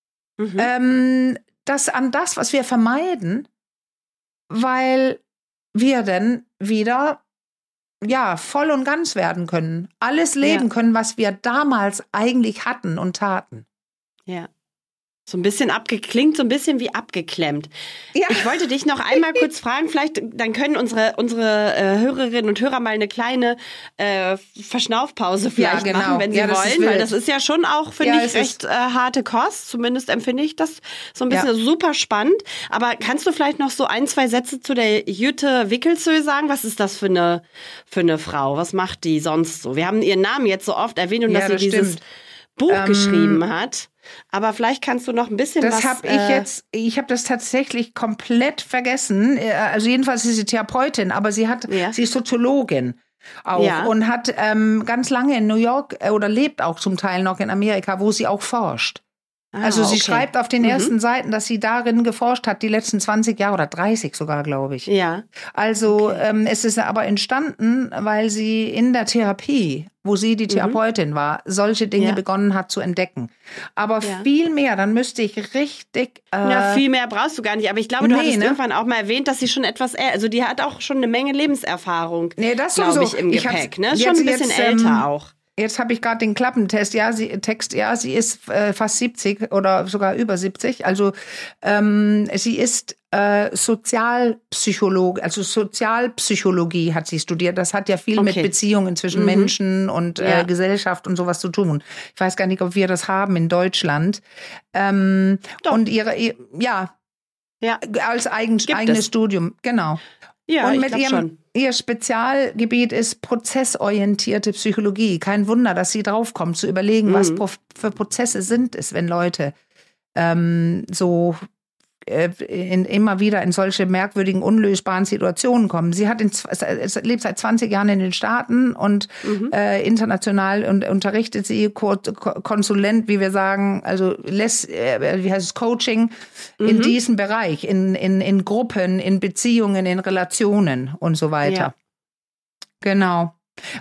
Das an das, was wir vermeiden, weil wir dann wieder voll und ganz werden können. Alles leben können, was wir damals eigentlich hatten und taten. Ja. So ein bisschen klingt so ein bisschen wie abgeklemmt. Ja. Ich wollte dich noch einmal kurz fragen, vielleicht, dann können unsere Hörerinnen und Hörer mal eine kleine Verschnaufpause vielleicht machen, wenn sie wollen, weil das ist ja schon auch, finde ich, recht harte Kost. Zumindest empfinde ich das so ein bisschen super spannend. Aber kannst du vielleicht noch so 1, 2 Sätze zu der Jytte Wickelsöe sagen? Was ist das für eine Frau? Was macht die sonst so? Wir haben ihren Namen jetzt so oft erwähnt und dass sie dieses Buch geschrieben hat. Aber vielleicht kannst du noch ein bisschen das was... Ich habe das tatsächlich komplett vergessen. Also jedenfalls ist sie Therapeutin, aber sie ist Soziologin auch und hat ganz lange in New York oder lebt auch zum Teil noch in Amerika, wo sie auch forscht. Also sie schreibt auf den ersten Seiten, dass sie darin geforscht hat, die letzten 20 Jahre oder 30 sogar, glaube ich. Ja. Also es ist aber entstanden, weil sie in der Therapie, wo sie die Therapeutin war, solche Dinge begonnen hat zu entdecken. Aber viel mehr, dann müsste ich richtig... viel mehr brauchst du gar nicht. Aber ich glaube, du hattest irgendwann auch mal erwähnt, dass sie schon etwas... Also die hat auch schon eine Menge Lebenserfahrung, glaube ich, im Gepäck. Ne? Schon ein bisschen älter auch. Jetzt habe ich gerade den Klappentest. Sie ist fast 70 oder sogar über 70. Also sie ist Sozialpsychologie hat sie studiert. Das hat ja viel mit Beziehungen zwischen Menschen und Gesellschaft und sowas zu tun. Ich weiß gar nicht, ob wir das haben in Deutschland. Und als eigenes Studium, genau. Ja, und mit ihr Spezialgebiet ist prozessorientierte Psychologie. Kein Wunder, dass sie draufkommt, zu überlegen, was für Prozesse sind es, wenn Leute immer wieder in solche merkwürdigen, unlösbaren Situationen kommen. Sie lebt seit 20 Jahren in den Staaten und international und unterrichtet sie Konsulent, wie wir sagen, also Coaching in diesem Bereich, in Gruppen, in Beziehungen, in Relationen und so weiter. Ja. Genau.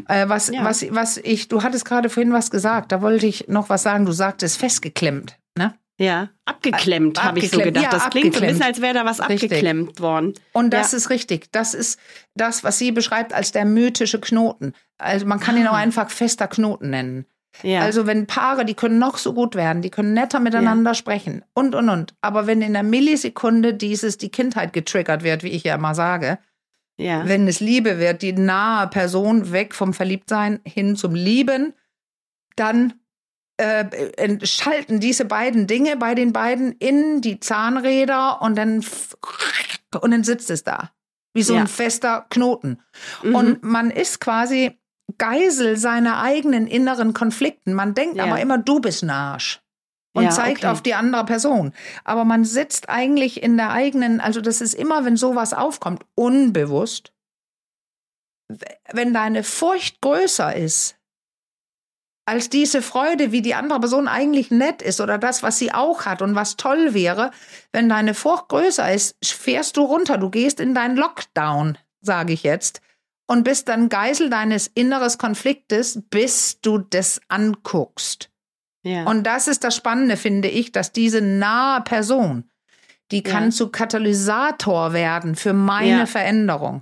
Du hattest gerade vorhin was gesagt, da wollte ich noch was sagen. Du sagtest festgeklemmt, ne? Ja, abgeklemmt, habe ich so gedacht. Ja, das klingt so ein bisschen, als wäre da was abgeklemmt worden. Und das ist richtig. Das ist das, was sie beschreibt als der mythische Knoten. Also man kann ihn auch einfach fester Knoten nennen. Ja. Also wenn Paare, die können noch so gut werden, die können netter miteinander sprechen und. Aber wenn in der Millisekunde die Kindheit getriggert wird, wie ich ja immer sage, wenn es Liebe wird, die nahe Person weg vom Verliebtsein hin zum Lieben, dann schalten diese beiden Dinge bei den beiden in die Zahnräder und dann sitzt es da. Wie so ein fester Knoten. Und man ist quasi Geisel seiner eigenen inneren Konflikten. Man denkt aber immer, du bist ein Arsch. Und zeigt auf die andere Person. Aber man sitzt eigentlich in der eigenen, also das ist immer, wenn sowas aufkommt, unbewusst. Wenn deine Furcht größer ist, als diese Freude, wie die andere Person eigentlich nett ist oder das, was sie auch hat und was toll wäre, wenn deine Furcht größer ist, fährst du runter, du gehst in deinen Lockdown, sage ich jetzt, und bist dann Geisel deines inneren Konfliktes, bis du das anguckst. Ja. Und das ist das Spannende, finde ich, dass diese nahe Person, die kann zu Katalysator werden für meine Veränderung.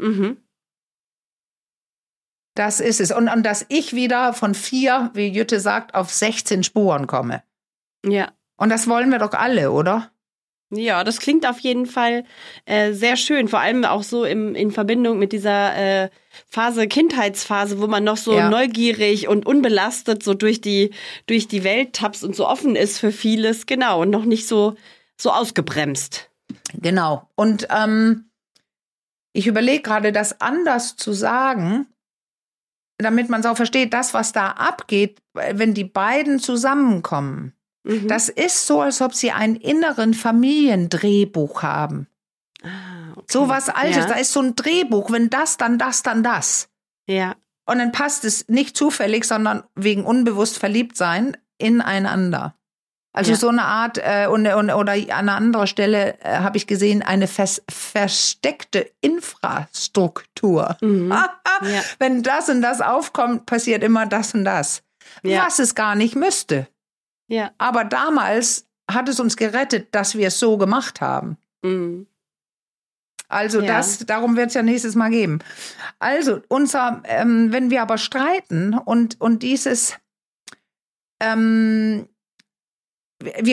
Das ist es. Und dass ich wieder von 4, wie Jytte sagt, auf 16 Spuren komme. Ja. Und das wollen wir doch alle, oder? Ja, das klingt auf jeden Fall sehr schön. Vor allem auch so in Verbindung mit dieser Kindheitsphase, wo man noch so neugierig und unbelastet so durch die Welt tapst und so offen ist für vieles. Genau. Und noch nicht so ausgebremst. Genau. Und ich überlege gerade, das anders zu sagen, damit man es auch versteht, das, was da abgeht, wenn die beiden zusammenkommen, das ist so, als ob sie einen inneren Familiendrehbuch haben. So was Altes, da ist so ein Drehbuch, wenn das, dann das, dann das. Ja. Und dann passt es nicht zufällig, sondern wegen unbewusst Verliebtsein ineinander. Also so eine Art, oder an einer anderen Stelle habe ich gesehen, eine versteckte Infrastruktur. Wenn das und das aufkommt, passiert immer das und das. Was es gar nicht müsste. Ja. Aber damals hat es uns gerettet, dass wir es so gemacht haben. Also darum wird es ja nächstes Mal geben. Also wenn wir aber streiten und dieses wir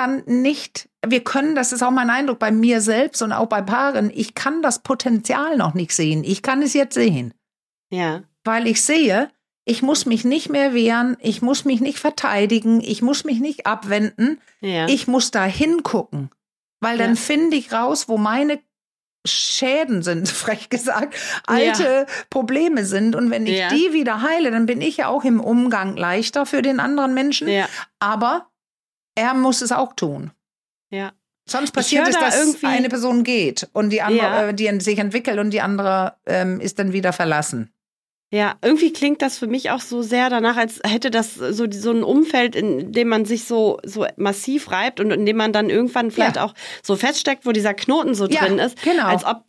können, das ist auch mein Eindruck bei mir selbst und auch bei Paaren, ich kann das Potenzial noch nicht sehen. Ich kann es jetzt sehen. Ja. Weil ich sehe, ich muss mich nicht mehr wehren, ich muss mich nicht verteidigen, ich muss mich nicht abwenden. Ja. Ich muss da hingucken. Weil dann finde ich raus, wo meine Schäden sind, frech gesagt, alte Probleme sind. Und wenn ich die wieder heile, dann bin ich ja auch im Umgang leichter für den anderen Menschen. Ja. Aber er muss es auch tun. Ja. Sonst passiert es, dass eine Person geht und die andere, die sich entwickelt und die andere ist dann wieder verlassen. Ja, irgendwie klingt das für mich auch so sehr danach, als hätte das so ein Umfeld, in dem man sich so massiv reibt und in dem man dann irgendwann vielleicht auch so feststeckt, wo dieser Knoten so drin ist. Genau. Als ob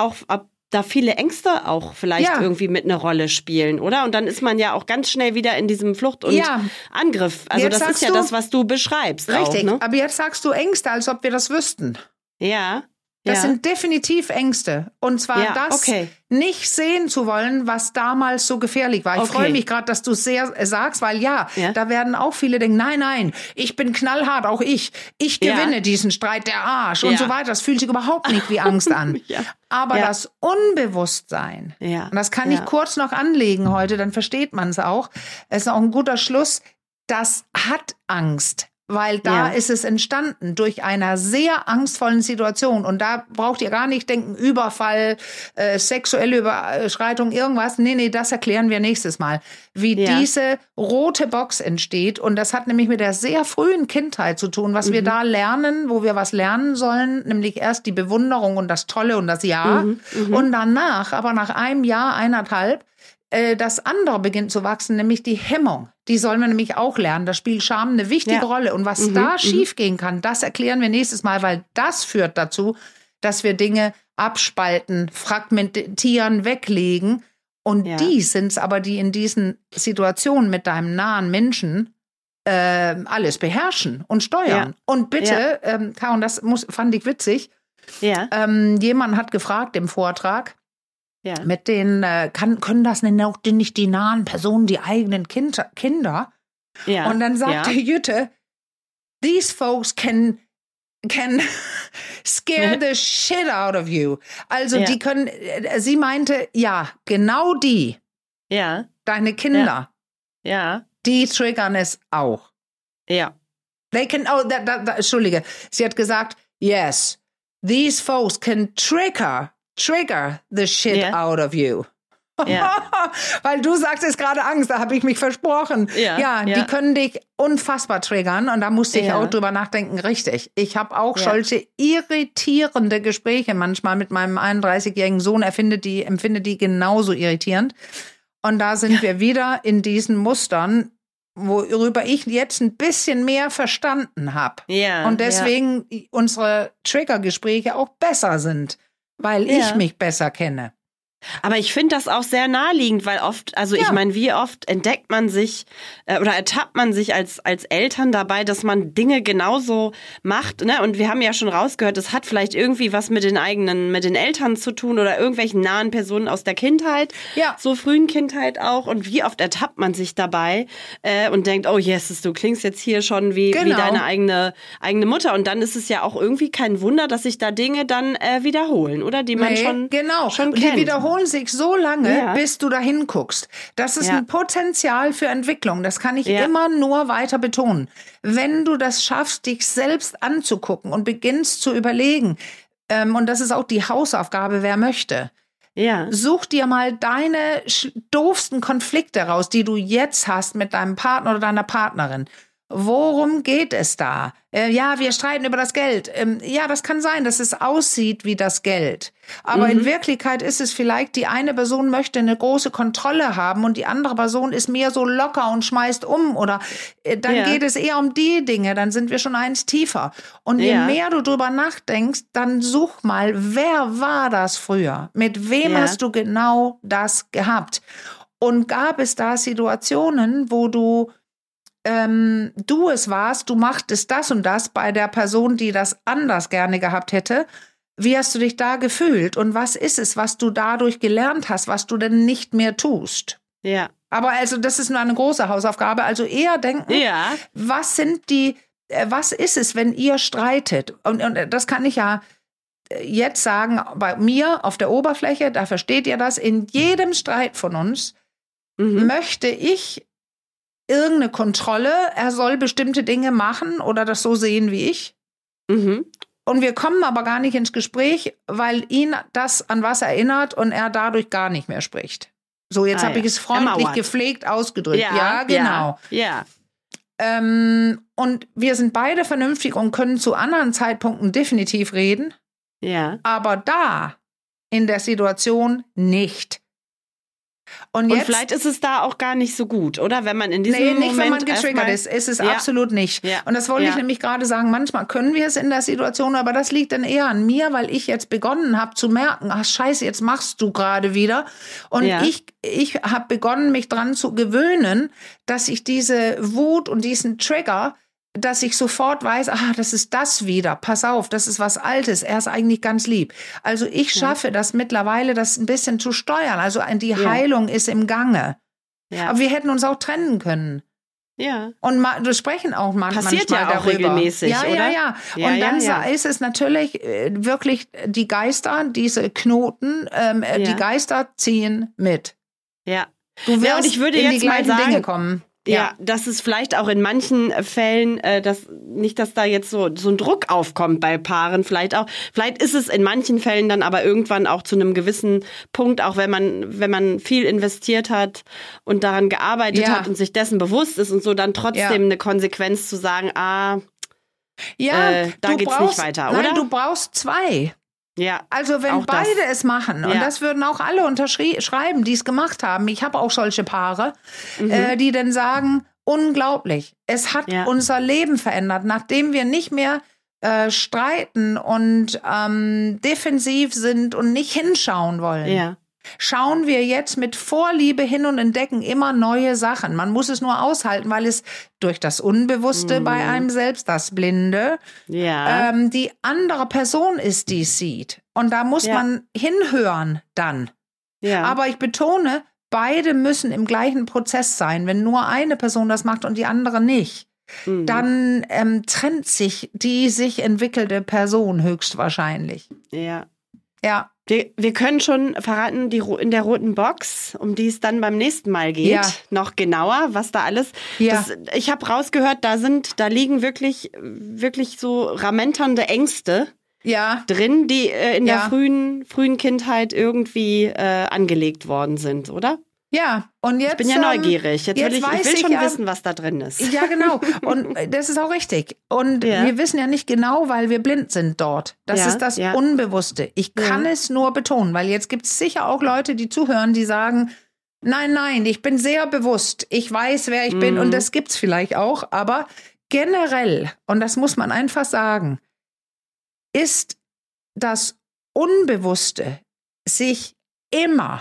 da viele Ängste auch vielleicht irgendwie mit eine Rolle spielen, oder? Und dann ist man ja auch ganz schnell wieder in diesem Flucht- und Angriff. Also jetzt das ist ja das, was du beschreibst. Richtig, auch, ne? Aber jetzt sagst du Ängste, als ob wir das wüssten. Ja. Das sind definitiv Ängste. Und zwar nicht sehen zu wollen, was damals so gefährlich war. Ich freue mich gerade, dass du es sehr sagst, weil da werden auch viele denken, nein, ich bin knallhart, auch ich. Ich gewinne diesen Streit, der Arsch und so weiter. Das fühlt sich überhaupt nicht wie Angst an. Aber das Unbewusstsein, und das kann ich kurz noch anlegen heute, dann versteht man es auch. Es ist auch ein guter Schluss. Das hat Angst. Weil da ist es entstanden durch einer sehr angstvollen Situation. Und da braucht ihr gar nicht denken, Überfall, sexuelle Überschreitung, irgendwas. Nee, das erklären wir nächstes Mal. Wie diese rote Box entsteht. Und das hat nämlich mit der sehr frühen Kindheit zu tun, was wir da lernen, wo wir was lernen sollen. Nämlich erst die Bewunderung und das Tolle und das Ja. Und danach, aber nach einem Jahr, 1,5, das andere beginnt zu wachsen, nämlich die Hemmung. Die sollen wir nämlich auch lernen. Da spielt Scham eine wichtige Rolle. Und was da schiefgehen kann, das erklären wir nächstes Mal, weil das führt dazu, dass wir Dinge abspalten, fragmentieren, weglegen. Und die sind es aber, die in diesen Situationen mit deinem nahen Menschen alles beherrschen und steuern. Ja. Und bitte, Karin, das fand ich witzig, jemand hat gefragt im Vortrag, mit den, können das denn auch nicht die nahen Personen, die eigenen Kinder? Ja. Und dann sagte Jütte, these folks can scare the shit out of you. Also die können, sie meinte, genau die, deine Kinder, die triggern es auch. Ja. They can, Entschuldige, sie hat gesagt, yes, these folks can trigger the shit out of you. Ja. Weil du sagst es gerade Angst, da habe ich mich versprochen. Die können dich unfassbar triggern und da musste ich auch drüber nachdenken, richtig. Ich habe auch solche irritierende Gespräche manchmal mit meinem 31-jährigen Sohn, empfinde die genauso irritierend. Und da sind wir wieder in diesen Mustern, worüber ich jetzt ein bisschen mehr verstanden habe. Ja, und deswegen unsere Triggergespräche auch besser sind. Weil ich mich besser kenne. Aber ich finde das auch sehr naheliegend, weil oft, also ich meine, wie oft entdeckt man sich oder ertappt man sich als Eltern dabei, dass man Dinge genauso macht, ne? Und wir haben ja schon rausgehört, es hat vielleicht irgendwie was mit den Eltern zu tun oder irgendwelchen nahen Personen aus der Kindheit, so frühen Kindheit auch. Und wie oft ertappt man sich dabei und denkt, oh Jesus, du klingst jetzt hier schon wie deine eigene Mutter. Und dann ist es ja auch irgendwie kein Wunder, dass sich da Dinge dann wiederholen, oder? Die man schon kennt. Die wiederholen sich so lange, bis du dahin guckst. Das ist ein Potenzial für Entwicklung. Das kann ich immer nur weiter betonen. Wenn du das schaffst, dich selbst anzugucken und beginnst zu überlegen, und das ist auch die Hausaufgabe, wer möchte, such dir mal deine doofsten Konflikte raus, die du jetzt hast mit deinem Partner oder deiner Partnerin. worum geht es da? Ja, wir streiten über das Geld. Ja, das kann sein, dass es aussieht wie das Geld. Aber in Wirklichkeit ist es vielleicht, die eine Person möchte eine große Kontrolle haben und die andere Person ist mehr so locker und schmeißt um. Oder dann geht es eher um die Dinge, dann sind wir schon eins tiefer. Und je mehr du drüber nachdenkst, dann such mal, wer war das früher? Mit wem hast du genau das gehabt? Und gab es da Situationen, wo du es warst, du machtest das und das bei der Person, die das anders gerne gehabt hätte. Wie hast du dich da gefühlt? Und was ist es, was du dadurch gelernt hast, was du denn nicht mehr tust? Ja. Aber also, das ist nur eine große Hausaufgabe. Also eher denken, was ist es, wenn ihr streitet? Und das kann ich ja jetzt sagen, bei mir auf der Oberfläche, da versteht ihr das, in jedem Streit von uns möchte ich irgendeine Kontrolle, er soll bestimmte Dinge machen oder das so sehen wie ich. Und wir kommen aber gar nicht ins Gespräch, weil ihn das an was erinnert und er dadurch gar nicht mehr spricht. So, jetzt habe ich es freundlich gepflegt ausgedrückt. Ja, genau. Ja. Und wir sind beide vernünftig und können zu anderen Zeitpunkten definitiv reden. Ja. Aber da, in der Situation, nicht. Und vielleicht ist es da auch gar nicht so gut, oder? Wenn man in diesem Moment nicht, wenn man getriggert ist es absolut nicht. Ja. Und das wollte ich nämlich gerade sagen, manchmal können wir es in der Situation, aber das liegt dann eher an mir, weil ich jetzt begonnen habe zu merken, ach scheiße, jetzt machst du gerade wieder. Und ich habe begonnen, mich dran zu gewöhnen, dass ich diese Wut und diesen Trigger, dass ich sofort weiß, das ist das wieder. Pass auf, das ist was Altes. Er ist eigentlich ganz lieb. Also ich schaffe das mittlerweile, das ein bisschen zu steuern. Also die Heilung ist im Gange. Ja. Aber wir hätten uns auch trennen können. Ja. Und wir sprechen auch Passiert manchmal ja auch darüber. Regelmäßig, oder? Ja. Und dann ist es natürlich wirklich die Geister, diese Knoten, die Geister ziehen mit. Ja. Du wirst und ich würde in jetzt die mal gleichen sagen, Dinge kommen. Ja, dass es vielleicht auch in manchen Fällen, dass da jetzt so ein Druck aufkommt bei Paaren, vielleicht ist es in manchen Fällen dann aber irgendwann auch zu einem gewissen Punkt, auch wenn man viel investiert hat und daran gearbeitet hat und sich dessen bewusst ist und so, dann trotzdem eine Konsequenz zu sagen, da geht's nicht weiter, oder? Nein, du brauchst zwei. Ja, also wenn beide es machen, und das würden auch alle unterschreiben, die es gemacht haben, ich habe auch solche Paare, die dann sagen, unglaublich, es hat unser Leben verändert, nachdem wir nicht mehr streiten und defensiv sind und nicht hinschauen wollen. Ja. Schauen wir jetzt mit Vorliebe hin und entdecken immer neue Sachen. Man muss es nur aushalten, weil es durch das Unbewusste bei einem selbst, das Blinde, die andere Person ist, die es sieht. Und da muss man hinhören dann. Ja. Aber ich betone, beide müssen im gleichen Prozess sein. Wenn nur eine Person das macht und die andere nicht, dann trennt sich die sich entwickelte Person höchstwahrscheinlich. Ja. Ja. Wir können schon verraten, in der roten Box, um die es dann beim nächsten Mal geht, noch genauer, was da alles. Ich habe rausgehört, da liegen wirklich so ramenternde Ängste drin, die in der frühen Kindheit irgendwie angelegt worden sind, oder? Ja, und jetzt. Ich bin ja neugierig. Jetzt will ich schon wissen, was da drin ist. Ja, genau. Und das ist auch richtig. Und wir wissen ja nicht genau, weil wir blind sind dort. Das ist das Unbewusste. Ich kann es nur betonen, weil jetzt gibt es sicher auch Leute, die zuhören, die sagen, nein, ich bin sehr bewusst. Ich weiß, wer ich bin. Und das gibt's vielleicht auch. Aber generell, und das muss man einfach sagen, ist das Unbewusste sich immer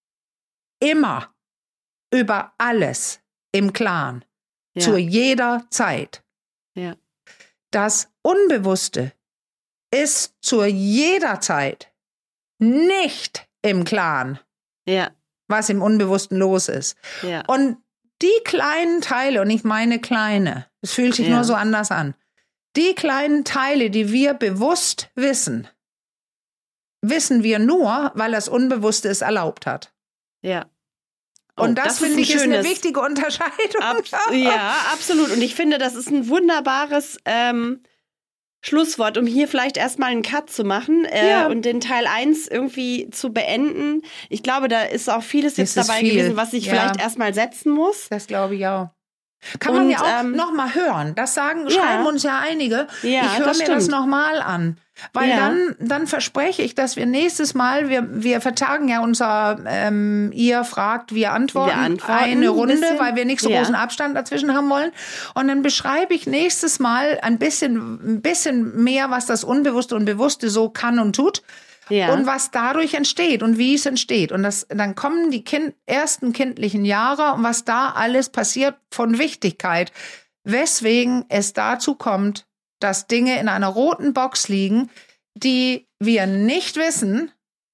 über alles im Klaren, zu jeder Zeit. Ja. Das Unbewusste ist zu jeder Zeit nicht im Klaren, was im Unbewussten los ist. Ja. Und die kleinen Teile, und ich meine kleine, es fühlt sich nur so anders an, die kleinen Teile, die wir bewusst wissen wir nur, weil das Unbewusste es erlaubt hat. Ja. Und das finde ich ist eine wichtige Unterscheidung. Ja, absolut. Und ich finde, das ist ein wunderbares Schlusswort, um hier vielleicht erstmal einen Cut zu machen und den Teil 1 irgendwie zu beenden. Ich glaube, da ist auch vieles jetzt dabei gewesen, was ich vielleicht erstmal setzen muss. Das glaube ich auch. Kann man ja auch noch mal hören. Das schreiben uns ja einige. Ja, ich höre mir das noch mal an. Weil dann verspreche ich, dass wir nächstes Mal, wir vertagen ja unser ihr fragt, wir antworten eine Runde, weil wir nicht so großen Abstand dazwischen haben wollen. Und dann beschreibe ich nächstes Mal ein bisschen mehr, was das Unbewusste und Bewusste so kann und tut. Ja. Und was dadurch entsteht und wie es entsteht. Und dann kommen die ersten kindlichen Jahre und was da alles passiert von Wichtigkeit. Weswegen es dazu kommt, dass Dinge in einer roten Box liegen, die wir nicht wissen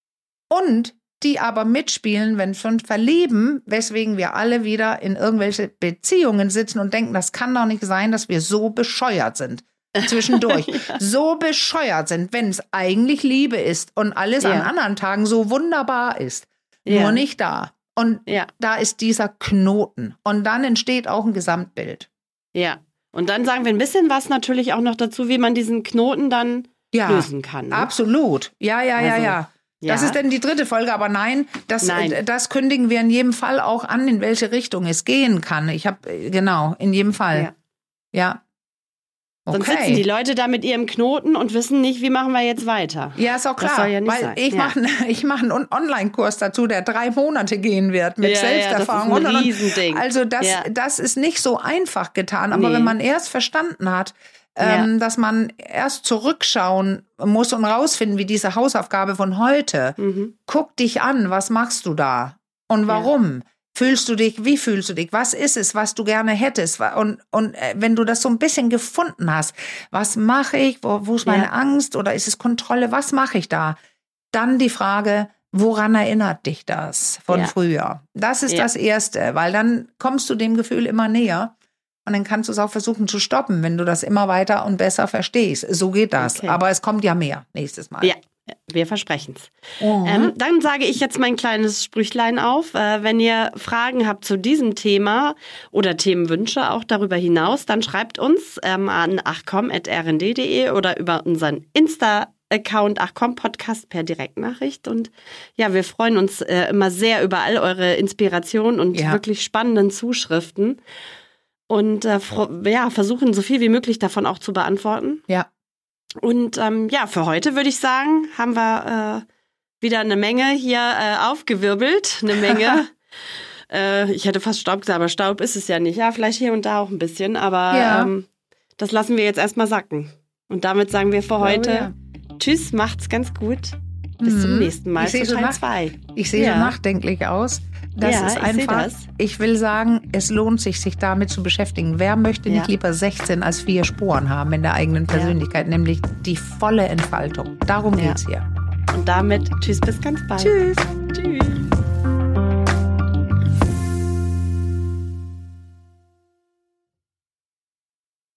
und die aber mitspielen, wenn schon verlieben, weswegen wir alle wieder in irgendwelche Beziehungen sitzen und denken, das kann doch nicht sein, dass wir so bescheuert sind. Zwischendurch so bescheuert sind, wenn es eigentlich Liebe ist und alles an anderen Tagen so wunderbar ist. Nur nicht da. Und da ist dieser Knoten. Und dann entsteht auch ein Gesamtbild. Ja. Und dann sagen wir ein bisschen was natürlich auch noch dazu, wie man diesen Knoten dann lösen kann. Ne? Absolut. Ja. Das ist dann die 3. Folge, aber nein, das kündigen wir in jedem Fall auch an, in welche Richtung es gehen kann. In jedem Fall. Ja. Okay. Sonst sitzen die Leute da mit ihrem Knoten und wissen nicht, wie machen wir jetzt weiter. Ja, ist auch klar, das soll ja nicht sein. Ich mache einen Online-Kurs dazu, der 3 Monate gehen wird mit Selbsterfahrung. Das ist ein Riesending. Also das ist nicht so einfach getan, aber wenn man erst verstanden hat, dass man erst zurückschauen muss und rausfinden, wie diese Hausaufgabe von heute, guck dich an, was machst du da und warum? Ja. Wie fühlst du dich? Was ist es, was du gerne hättest? Und wenn du das so ein bisschen gefunden hast, was mache ich? Wo ist meine Angst? Oder ist es Kontrolle? Was mache ich da? Dann die Frage, woran erinnert dich das von früher? Das ist das Erste, weil dann kommst du dem Gefühl immer näher. Und dann kannst du es auch versuchen zu stoppen, wenn du das immer weiter und besser verstehst. So geht das. Okay. Aber es kommt ja mehr nächstes Mal. Ja. Wir versprechen es. Dann sage ich jetzt mein kleines Sprüchlein auf. Wenn ihr Fragen habt zu diesem Thema oder Themenwünsche auch darüber hinaus, dann schreibt uns an achkomm@rnd.de oder über unseren Insta-Account achkomm-podcast per Direktnachricht. Und ja, wir freuen uns immer sehr über all eure Inspirationen und wirklich spannenden Zuschriften. Und versuchen so viel wie möglich davon auch zu beantworten. Ja. Und für heute würde ich sagen, haben wir wieder eine Menge hier aufgewirbelt. Eine Menge. Ich hätte fast Staub gesagt, aber Staub ist es ja nicht. Ja, vielleicht hier und da auch ein bisschen, aber das lassen wir jetzt erstmal sacken. Und damit sagen wir für heute Tschüss, macht's ganz gut. Bis zum nächsten Mal zu Teil 2. Ich sehe so nachdenklich aus. Das ist einfach, ich will sagen, es lohnt sich damit zu beschäftigen. Wer möchte nicht lieber 16 als 4 Sporen haben in der eigenen Persönlichkeit, nämlich die volle Entfaltung. Darum geht's hier. Und damit tschüss, bis ganz bald. Tschüss. Tschüss.